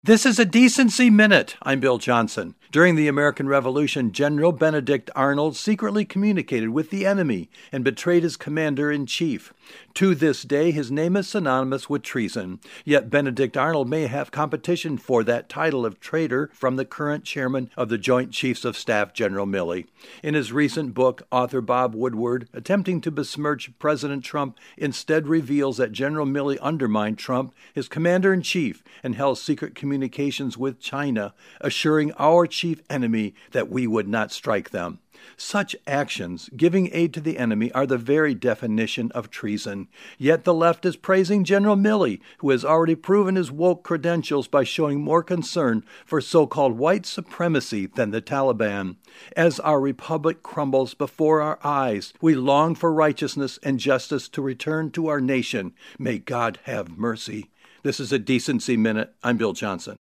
This is a Decency Minute. I'm Bill Johnson. During the American Revolution, General Benedict Arnold secretly communicated with the enemy and betrayed his commander-in-chief. To this day, his name is synonymous with treason. Yet Benedict Arnold may have competition for that title of traitor from the current chairman of the Joint Chiefs of Staff, General Milley. In his recent book, author Bob Woodward, attempting to besmirch President Trump, instead reveals that General Milley undermined Trump, his commander-in-chief, and held secret communications with China, assuring our chief enemy that we would not strike them. Such actions, giving aid to the enemy, are the very definition of treason. Yet the left is praising General Milley, who has already proven his woke credentials by showing more concern for so-called white supremacy than the Taliban. As our republic crumbles before our eyes, we long for righteousness and justice to return to our nation. May God have mercy. This is a Decency Minute. I'm Bill Johnson.